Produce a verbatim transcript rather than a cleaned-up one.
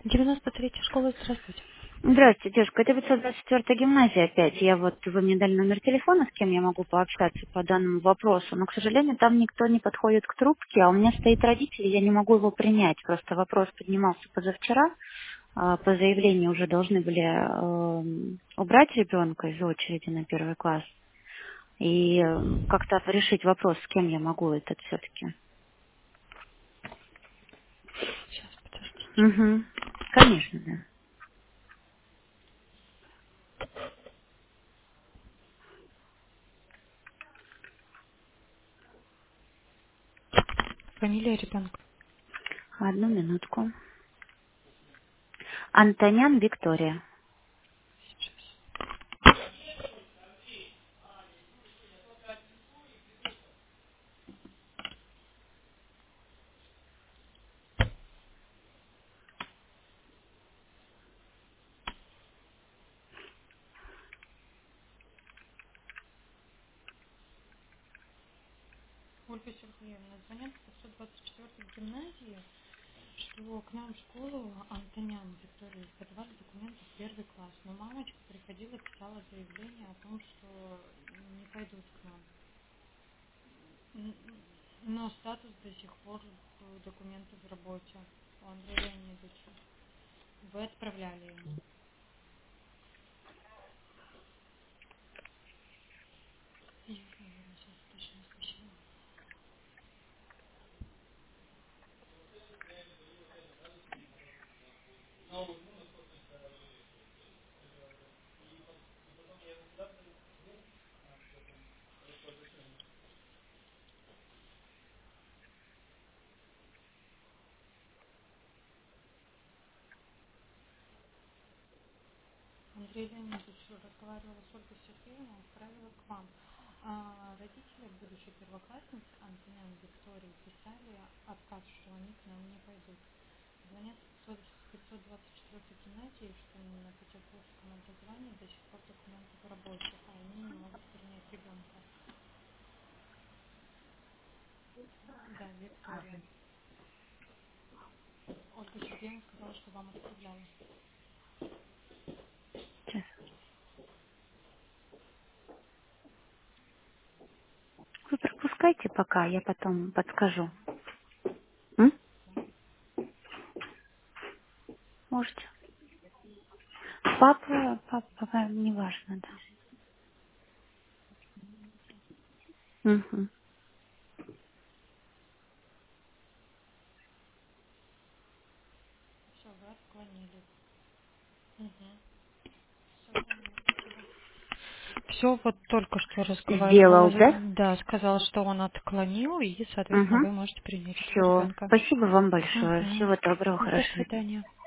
девяносто третья школа, здравствуйте. Здравствуйте, девушка. Это пятьсот двадцать четвёртая гимназия опять. Я вот, вы мне дали номер телефона, с кем я могу пообщаться по данному вопросу. Но, к сожалению, там никто не подходит к трубке, а у меня стоит родитель, и я не могу его принять. Просто вопрос поднимался позавчера. А, По заявлению уже должны были эм, убрать ребенка из очереди на первый класс. И э, как-то решить вопрос, с кем я могу этот все-таки. Сейчас, подождите. Угу. Конечно, да. Фамилия ребенка. Одну минутку. Антонян Виктория. Ольга Сергеевна, звонят с пятьсот двадцать четвёртой гимназии, что к нам в школу Антонян Виктории подавали документы в первый класс. Но мамочка приходила, писала заявление о том, что не пойдут к нам. Н- Но статус до сих пор э, документы в работе у Андрея Леонидовича. Вы отправляли ему. Я сейчас точно специально. Андрей Леонидович разговаривала с Ольгой Сергеевной, отправила к вам. А родители будущей первоклассницы Антонян Виктории писали отказ, что они к нам не пойдут. Звонят с пятьсот двадцать четвёртой гимназии, что на петербургском образовании до сих пор документы в работе, а они не могут принять ребенка. Да, Виктория. Ольга Сергеевна сказала, что вам отправляла. Сейчас. Вы пропускайте пока, я потом подскажу. М? Можете? Папа, папа, неважно, да. Угу. Все, вы отклонили. Угу. Все, поняла, спасибо. Все, вот только что разговаривала, Сделал, да? да, сказал, что он отклонил, и, соответственно, Угу. вы можете принять этого Все. ребенка. Спасибо вам большое. Угу. Всего доброго, До хорошего дня. свидания.